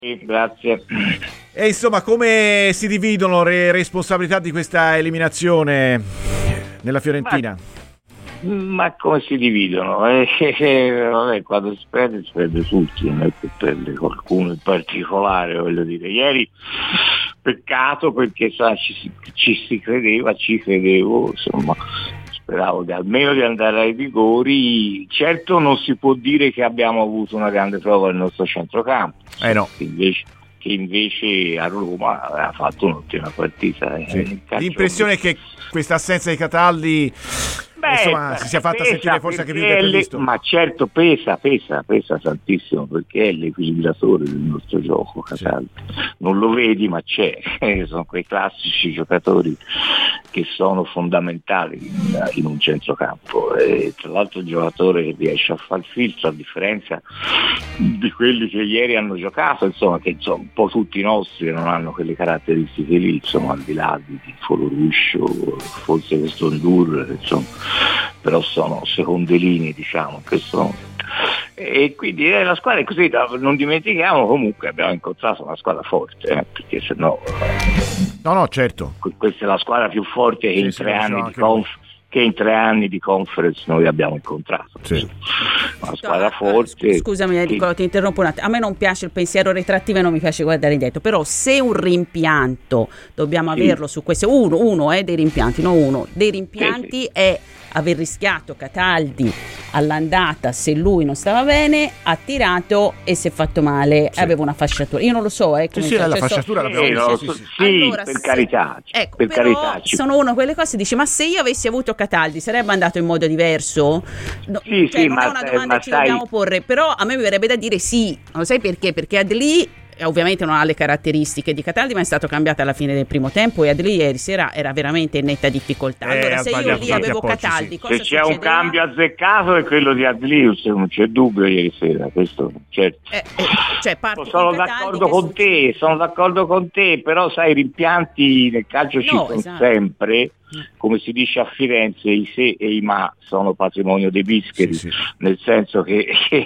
Grazie. E insomma, come si dividono le responsabilità di questa eliminazione nella Fiorentina? Ma come si dividono? Vabbè, quando si perde tutti, non è che perde qualcuno in particolare, voglio dire. Ieri peccato perché ci credevo, insomma, speravo almeno di andare ai rigori. Certo non si può dire che abbiamo avuto una grande prova nel nostro centrocampo, No. che invece a Roma aveva fatto un'ottima partita. Sì. L'impressione è che questa assenza di Cataldi insomma, si sia fatta sentire forse anche più del previsto. Ma certo pesa tantissimo, perché è l'equilibratore del nostro gioco, Cataldi. Sì. Non lo vedi, ma c'è. Sono quei classici giocatori che sono fondamentali in un centrocampo. E tra l'altro il giocatore che riesce a far filtro, a differenza di quelli che ieri hanno giocato, insomma, che insomma, un po' tutti i nostri non hanno quelle caratteristiche lì, insomma, al di là di Foloruscio, forse questo Ndur, insomma, però sono seconde linee, diciamo, che sono. E quindi la squadra è così, non dimentichiamo comunque abbiamo incontrato una squadra forte, perché sennò no, certo, questa è la squadra più forte che in 3 anni di conference noi abbiamo incontrato. Sì. Una squadra forte. Scusami Nicola, ti interrompo un attimo. A me non piace il pensiero retrattivo e non mi piace guardare indietro, però se un rimpianto dobbiamo averlo su questo, uno dei rimpianti, no uno dei rimpianti è aver rischiato Cataldi all'andata, se lui non stava bene, ha tirato e si è fatto male, aveva una fasciatura. Io non lo so, la fasciatura l'abbiamo vista. Allora, per carità. Ecco, per però carità. Sono una di quelle cose, dici, ma se io avessi avuto Cataldi sarebbe andato in modo diverso? Non è una domanda che ci dobbiamo porre, però a me mi verrebbe da dire sì. Lo sai perché? Perché Adli ovviamente non ha le caratteristiche di Cataldi, ma è stato cambiato alla fine del primo tempo e Adli ieri sera era veramente in netta difficoltà. Allora se io lì avevo Cataldi, cosa se c'è un cambio azzeccato è quello di Adli, non c'è dubbio ieri sera, questo certo. Sono d'accordo con te, però sai, i rimpianti nel calcio ci sono sempre. Come si dice a Firenze, i se e i ma sono patrimonio dei bischeri, nel senso che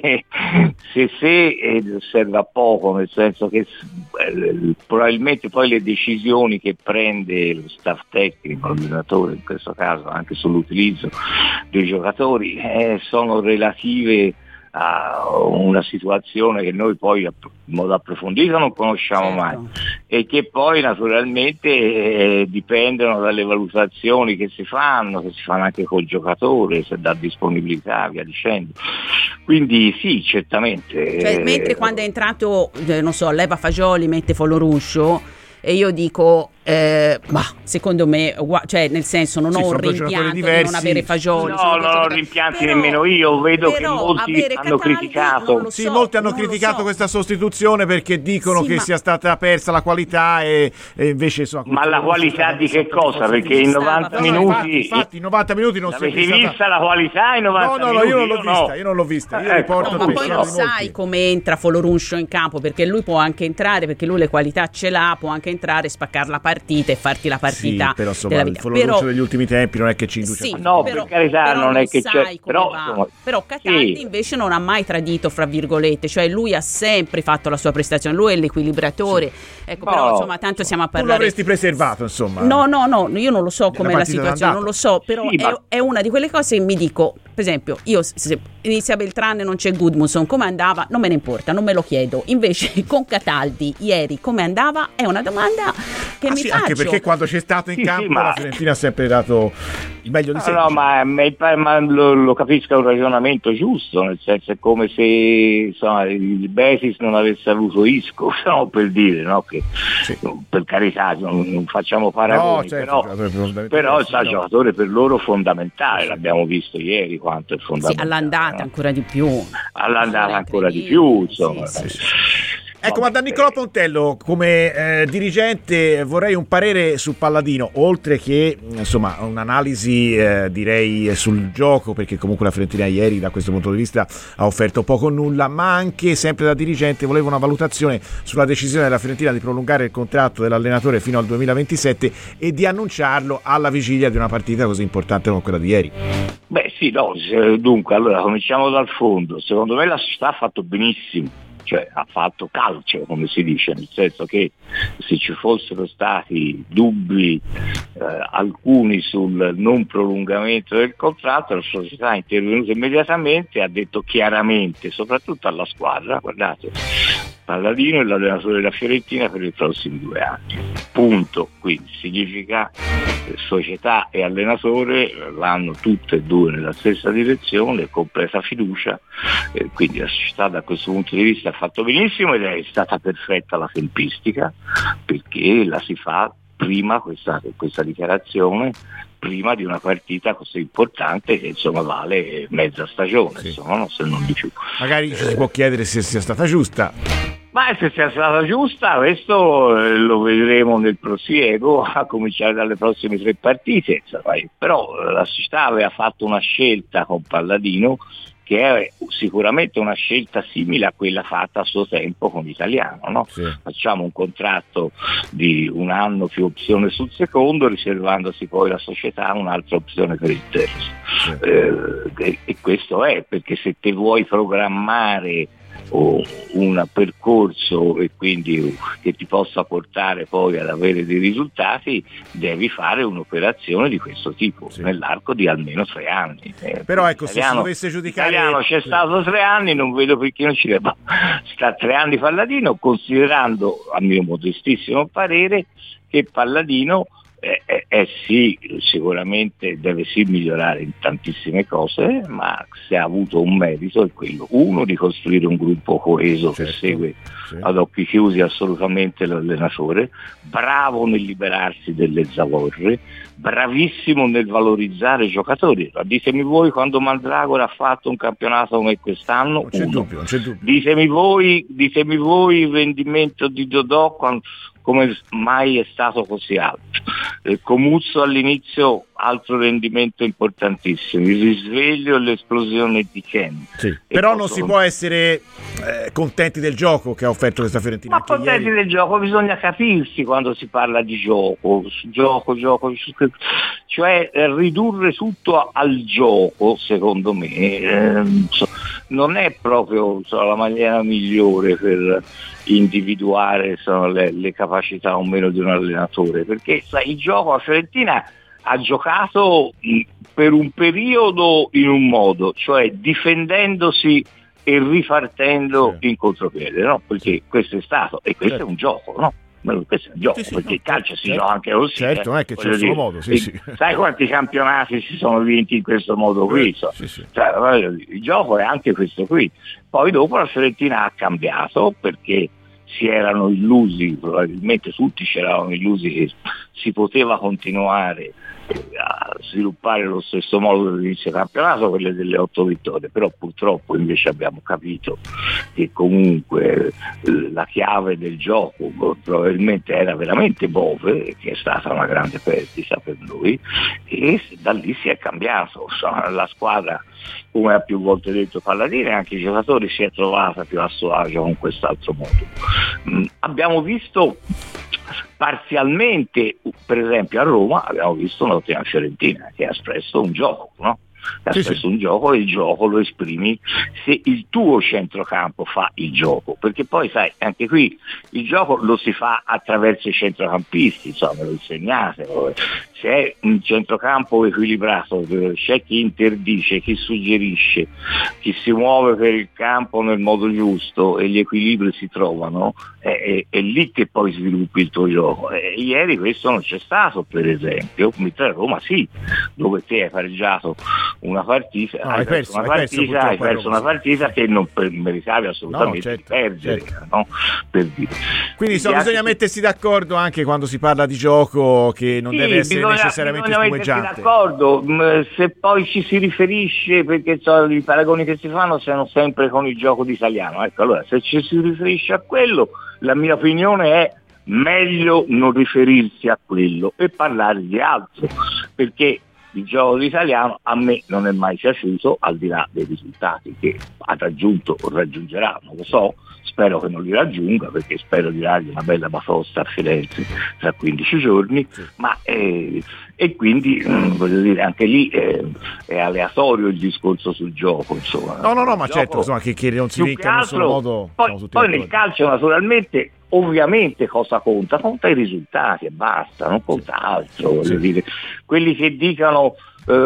se serve a poco, nel senso che probabilmente poi le decisioni che prende lo staff tecnico, l'allenatore in questo caso, anche sull'utilizzo dei giocatori, sono relative a una situazione che noi poi in modo approfondito non conosciamo mai e che poi naturalmente dipendono dalle valutazioni che si fanno anche col giocatore, se dà disponibilità, via dicendo. Quindi sì, certamente. Mentre quando è entrato, non so, leva Fagioli, mette Foloruscio e io dico ma secondo me, cioè nel senso non ho un rimpianto di non avere Fagioli. No, non ho rimpianti nemmeno io, vedo che molti hanno criticato. Molti hanno criticato questa sostituzione perché dicono che sia stata persa la qualità e invece insomma. Ma la qualità di che cosa? Perché in 90 minuti. Infatti in 90 minuti non si è vista la qualità in 90 minuti? No, io non l'ho vista. Io riporto ma poi non sai come entra Foloruscio in campo, perché lui può anche entrare, perché lui le qualità ce l'ha, può anche entrare, spaccare la partita e farti la partita però insomma il Foloruscio degli ultimi tempi non è che ci induce per carità, non è che c'è, però Cataldi invece non ha mai tradito, fra virgolette, cioè lui ha sempre fatto la sua prestazione, lui è l'equilibratore, però insomma tanto siamo a parlare. Tu l'avresti preservato, insomma. No, io non lo so com'è la situazione, non lo so, però è una di quelle cose che mi dico, per esempio, io se inizia Beltrán e non c'è Gudmundsson, come andava? Non me ne importa, non me lo chiedo. Invece con Cataldi ieri come andava è una domanda che mi faccio. Anche perché quando c'è stato in campo la Fiorentina ha sempre dato il meglio di sé. No, ma lo capisco, è un ragionamento giusto, nel senso è come se insomma, il Betis non avesse avuto Isco, per dire, no? Che per carità non facciamo paragoni, però è un giocatore per loro fondamentale, l'abbiamo visto ieri quanto è fondamentale. All'andata ancora di più. Insomma. Ecco, ma da Nicolò Pontello, come dirigente, vorrei un parere sul Palladino, oltre che insomma un'analisi direi sul gioco, perché comunque la Fiorentina ieri da questo punto di vista ha offerto poco o nulla, ma anche sempre da dirigente volevo una valutazione sulla decisione della Fiorentina di prolungare il contratto dell'allenatore fino al 2027 e di annunciarlo alla vigilia di una partita così importante come quella di ieri. Dunque allora cominciamo dal fondo. Secondo me la società ha fatto benissimo cioè ha fatto calcio, come si dice, nel senso che se ci fossero stati dubbi alcuni sul non prolungamento del contratto, la società è intervenuta immediatamente e ha detto chiaramente, soprattutto alla squadra, guardate, Palladino è l'allenatore della Fiorentina per i prossimi 2 anni, punto. Quindi significa società e allenatore vanno tutte e due nella stessa direzione, completa fiducia, quindi la società da questo punto di vista ha fatto benissimo ed è stata perfetta la tempistica, perché la si fa prima questa dichiarazione, prima di una partita così importante che insomma vale mezza stagione, sì. Insomma, se non di più. Magari ci si può chiedere se sia stata giusta. Ma se sia stata giusta, questo lo vedremo nel prosieguo, a cominciare dalle prossime 3 partite. Però la società aveva fatto una scelta con Palladino che è sicuramente una scelta simile a quella fatta a suo tempo con l'Italiano, no? Sì. Facciamo un contratto di 1 anno più opzione sul secondo, riservandosi poi la società un'altra opzione per il terzo. Sì. E questo è perché se te vuoi programmare un percorso e quindi che ti possa portare poi ad avere dei risultati, devi fare un'operazione di questo tipo, sì, nell'arco di almeno 3 anni. Però ecco, se si dovesse giudicare, Italiano c'è stato 3 anni, non vedo perché non ci debba sta 3 anni Palladino, considerando a mio modestissimo parere che Palladino sì, sicuramente deve sì migliorare in tantissime cose, ma se ha avuto un merito è quello, uno, di costruire un gruppo coeso, certo, che segue, sì, ad occhi chiusi assolutamente l'allenatore, bravo nel liberarsi delle zavorre, bravissimo nel valorizzare i giocatori. Ditemi voi quando Mandragora ha fatto un campionato come quest'anno, non c'è dubbio. Ditemi voi il rendimento di Dodò come mai è stato così alto. Comuzzo all'inizio, altro rendimento importantissimo, il risveglio e l'esplosione di Ken. Sì, però non si può essere contenti del gioco che ha offerto questa Fiorentina. Ma contenti del gioco, bisogna capirsi quando si parla di gioco, cioè ridurre tutto al gioco, secondo me non è proprio la maniera migliore per individuare le capacità o meno di un allenatore, perché il gioco a Fiorentina ha giocato per un periodo in un modo, cioè difendendosi e ripartendo, sì, in contropiede, no? Perché questo è stato, e questo, certo, è un gioco, no? Questo è un gioco, sì, perché il calcio si gioca anche così. Certo, non è che c'è il solo modo. Sì, sì. Sai quanti campionati si sono vinti in questo modo qui? Sì, sì. Cioè, il gioco è anche questo qui. Poi dopo la Fiorentina ha cambiato perché si erano illusi, probabilmente tutti ci eravamo illusi che si poteva continuare a sviluppare lo stesso modo dell'inizio campionato, quelle delle 8 vittorie, però purtroppo invece abbiamo capito che comunque la chiave del gioco probabilmente era veramente Bove, che è stata una grande perdita per noi, e da lì si è cambiato. La squadra, come ha più volte detto Palladini, anche i giocatori, si è trovata più a suo agio con quest'altro modo. Abbiamo visto parzialmente, per esempio a Roma abbiamo visto un'ottima Fiorentina che ha espresso un gioco, no? Ha espresso un gioco, e il gioco lo esprimi se il tuo centrocampo fa il gioco, perché poi sai, anche qui il gioco lo si fa attraverso i centrocampisti, insomma, lo insegnate, se è un centrocampo equilibrato, c'è chi interdice, chi suggerisce, chi si muove per il campo nel modo giusto e gli equilibri si trovano, è lì che poi sviluppi il tuo gioco. Ieri questo non c'è stato, per esempio, mentre a Roma sì, dove te hai pareggiato una partita, hai perso una partita che non meritavi assolutamente di perdere, certo. No? Per dire. Quindi bisogna mettersi d'accordo anche quando si parla di gioco, che non deve essere necessariamente spumeggiante. D'accordo, se poi ci si riferisce, perché i paragoni che si fanno sono sempre con il gioco d'italiano, ecco, allora se ci si riferisce a quello, la mia opinione è meglio non riferirsi a quello e parlare di altro, perché il gioco italiano a me non è mai piaciuto, al di là dei risultati che ha raggiunto o raggiungerà, non lo so, spero che non li raggiunga, perché spero di dargli una bella batosta a Firenze tra 15 giorni, ma e quindi voglio dire, anche lì è aleatorio il discorso sul gioco, insomma. No, ma certo, insomma, che non si vinca in nessun modo. Poi nel calcio naturalmente, ovviamente cosa conta? Conta i risultati e basta, non conta altro, voglio dire. Quelli che dicano,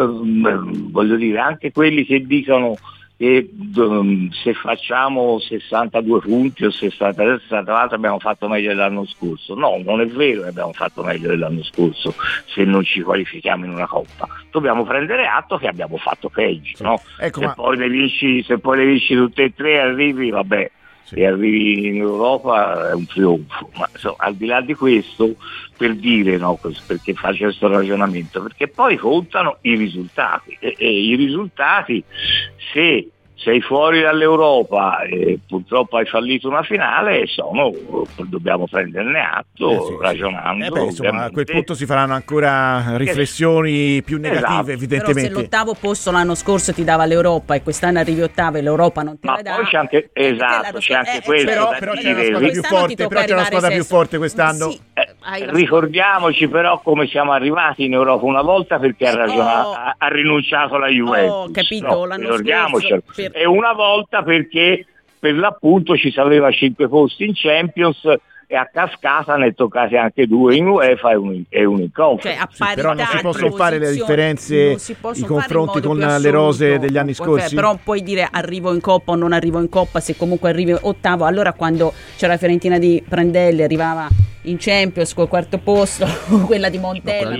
voglio dire, anche quelli che dicono che se facciamo 62 punti o 63, tra l'altro abbiamo fatto meglio dell'anno scorso. No, non è vero che abbiamo fatto meglio dell'anno scorso se non ci qualifichiamo in una coppa. Dobbiamo prendere atto che abbiamo fatto peggio, sì. No? Ecco, se poi le vinci tutte e tre, arrivi, vabbè, e arrivi in Europa è un trionfo, ma insomma, al di là di questo, per dire, no, perché faccio questo ragionamento, perché poi contano i risultati e i risultati, se sei fuori dall'Europa e purtroppo hai fallito una finale, dobbiamo prenderne atto, ragionando. Insomma, a quel punto si faranno ancora riflessioni più negative, esatto. Evidentemente. Però se l'ottavo posto l'anno scorso ti dava l'Europa e quest'anno arrivi ottavo e l'Europa non te la dà. Ma poi c'è anche, c'è anche questo. Però c'è una squadra più forte, più forte quest'anno. Sì, ricordiamoci però come siamo arrivati in Europa una volta, perché ha rinunciato la Juventus. Capito, l'anno scorso. E una volta perché per l'appunto ci sapeva 5 posti in Champions e a cascata ne toccate anche 2 in UEFA e uno in Conference. Però non si possono fare le differenze, i confronti con le rose degli anni scorsi. Però puoi dire arrivo in Coppa o non arrivo in Coppa, se comunque arrivi ottavo. Allora quando c'era la Fiorentina di Prandelli arrivava in Champions col quarto posto, quella di Montella,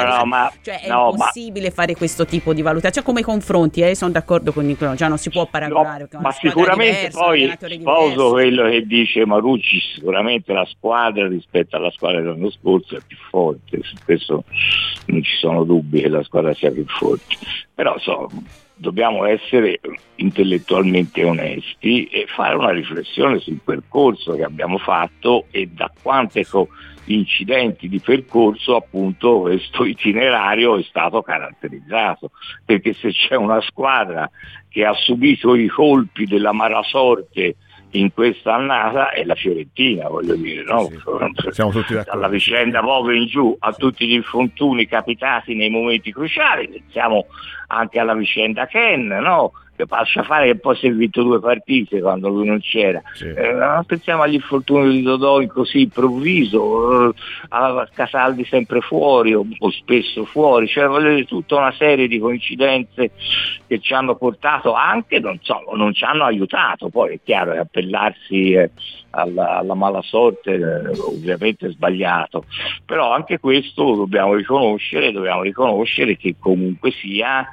è impossibile fare questo tipo di valutazione, cioè come confronti, sono d'accordo con Nicolò, già non si può paragonare, ma sicuramente poi sposo quello che dice Marucci, sicuramente la squadra rispetto alla squadra dell'anno scorso è più forte, su questo non ci sono dubbi che la squadra sia più forte, però dobbiamo essere intellettualmente onesti e fare una riflessione sul percorso che abbiamo fatto e da quante incidenti di percorso appunto questo itinerario è stato caratterizzato, perché se c'è una squadra che ha subito i colpi della malasorte in questa annata è la Fiorentina, voglio dire, no? Siamo tutti d'accordo. Dalla vicenda Bove in giù a tutti gli infortuni capitati nei momenti cruciali, pensiamo anche alla vicenda Ken, no? Che lascia fare che poi si è vinto 2 partite quando lui non c'era. Pensiamo agli infortuni di Dodò così improvviso, a Casaldi sempre fuori o spesso fuori, cioè voglio dire, tutta una serie di coincidenze che ci hanno portato anche, non ci hanno aiutato. Poi è chiaro che appellarsi alla mala sorte ovviamente è sbagliato, però anche questo dobbiamo riconoscere che comunque sia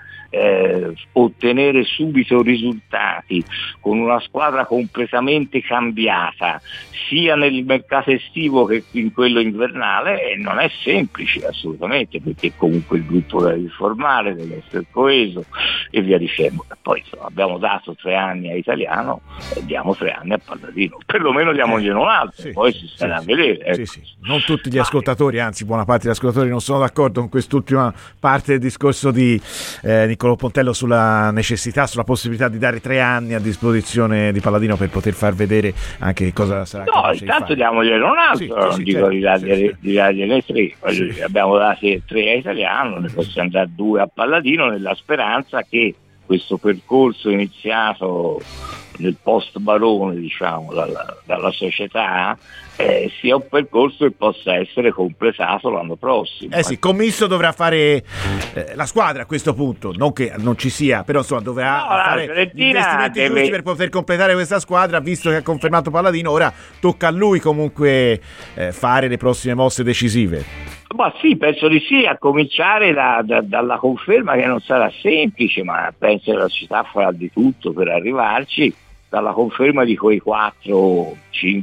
ottenere subito risultati con una squadra completamente cambiata sia nel mercato estivo che in quello invernale non è semplice assolutamente, perché comunque il gruppo deve riformare, deve essere coeso e via dicendo. Poi abbiamo dato 3 anni a Italiano e diamo 3 anni a Palladino, perlomeno diamogliene un altro, poi si starà a vedere. Non tutti gli ascoltatori, anzi buona parte degli ascoltatori non sono d'accordo con quest'ultima parte del discorso di Niccolò Pontello sulla necessità, sulla possibilità di dare 3 anni a disposizione di Palladino per poter far vedere anche cosa sarà. No, intanto diamogliene un altro, non dico di dargliene 3, abbiamo dati 3 a Italiano, ne possiamo dare 2 a Palladino nella speranza che questo percorso iniziato nel post Barone, diciamo, dalla società sia un percorso che possa essere completato l'anno prossimo. Commisso dovrà fare la squadra a questo punto, non che non ci sia, però insomma dovrà fare gli investimenti giusti per poter completare questa squadra, visto che ha confermato Palladino. Ora tocca a lui comunque fare le prossime mosse decisive. Ma sì, penso di sì, a cominciare dalla conferma, che non sarà semplice, ma penso che la società farà di tutto per arrivarci, dalla conferma di quei 4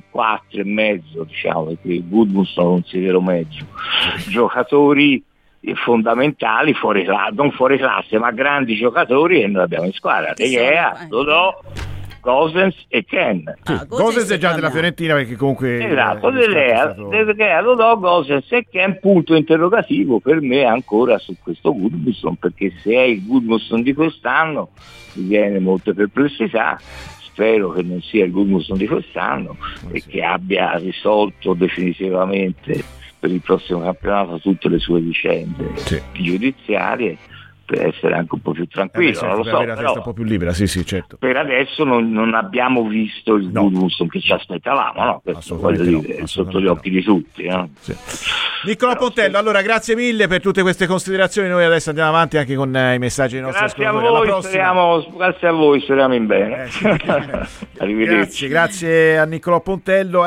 e mezzo, diciamo, perché il Gudmundsson lo considero mezzo, giocatori fondamentali, non fuori classe, ma grandi giocatori che noi abbiamo in squadra. De Gea, Dodò, Gosens e Ken. Gosens è già della Fiorentina, perché comunque esatto, Gosens e Ken, punto interrogativo per me ancora su questo Gudmundsson, perché se è il Gudmundsson di quest'anno mi viene molte perplessità. Spero che non sia il Gudmundsson di quest'anno e che abbia risolto definitivamente per il prossimo campionato tutte le sue vicende giudiziarie, per essere anche un po' più tranquillo, certo, non lo so, avere la testa un po' più libera, sì, certo. Per adesso non abbiamo visto il Gudmundsson che ci aspettavamo, no? Sotto gli occhi di tutti. No? Sì. Niccolò Pontello, allora grazie mille per tutte queste considerazioni, noi adesso andiamo avanti anche con i messaggi dei nostri ascoltatori. Grazie a voi, speriamo in bene. Grazie a Niccolò Pontello.